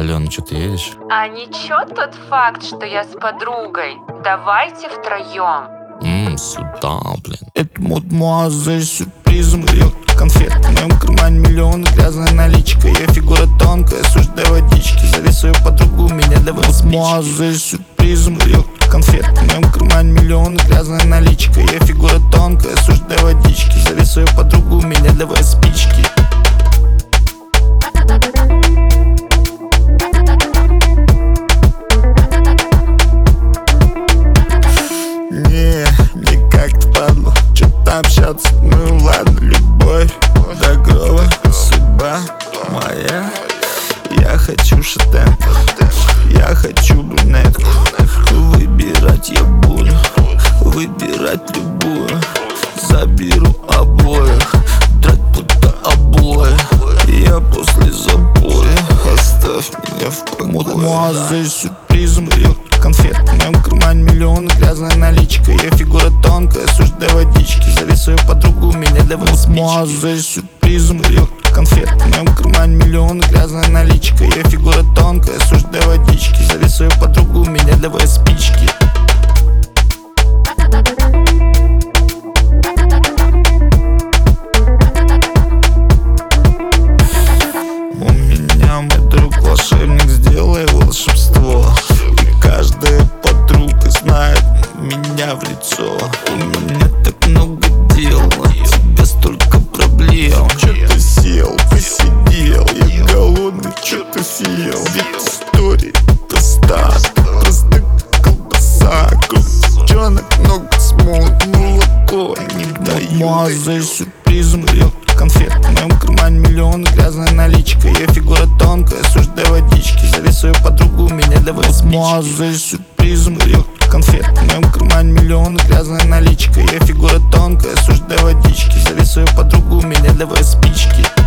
Алена, что ты едешь? А ничего тот факт, что я с подругой. Давайте втроем. Сюда, блин. Это мадемуазель с сюрпризом, грел конфет. В моем кармане миллион, грязная наличка. Я фигура тонкая, осуждая водички. Зови свою подругу, меня давай мадемуазель с сюрпризом, грел конфет. В моем кармане миллион, грязная наличка. Я фигура тонкая, осуждая водички. Зови свою подругу, меня давай спички. Не как-то падло, что-то общаться, ну ладно, любовь, дорогого, судьба моя. Я хочу шатенку, я хочу брюнетку. Выбирать я буду, выбирать любую. Заберу обоих, драть будто обои. Я после запоя, оставь меня в покое. Мадемуазель с сюрпризом, грел конфет. В моем кармане миллион, грязная наличка. Я фигура тонкая, осуждая водички. Зови свою подругу, меня давай мадемуазель с сюрпризом, грел конфет. В моем кармане миллион, грязная наличка. Я фигура тонкая, осуждая водички. Зови свою подругу, меня давай спички. У меня мой друг волшебник, сделай волшебство. И каждая подруга знает меня в лицо. У меня так много дел, от тебя столько проблем. Чё ты сел, посидел, я голодный, чё ты съел? Ведь история проста, просто колбаса. Кружонок много смолот, молоко не даю. Мадемуазель с сюрпризом, грел конфет. В моем кармане миллион, грязная наличка. Я фигура тонкая, осуждая водички. Зови свою подругу, меня давай мадемуазель с сюрпризом, грел конфет. В моем кармане миллион, грязная наличка. Я фигура тонкая, осуждая водички. Зови свою подругу, меня давай спички.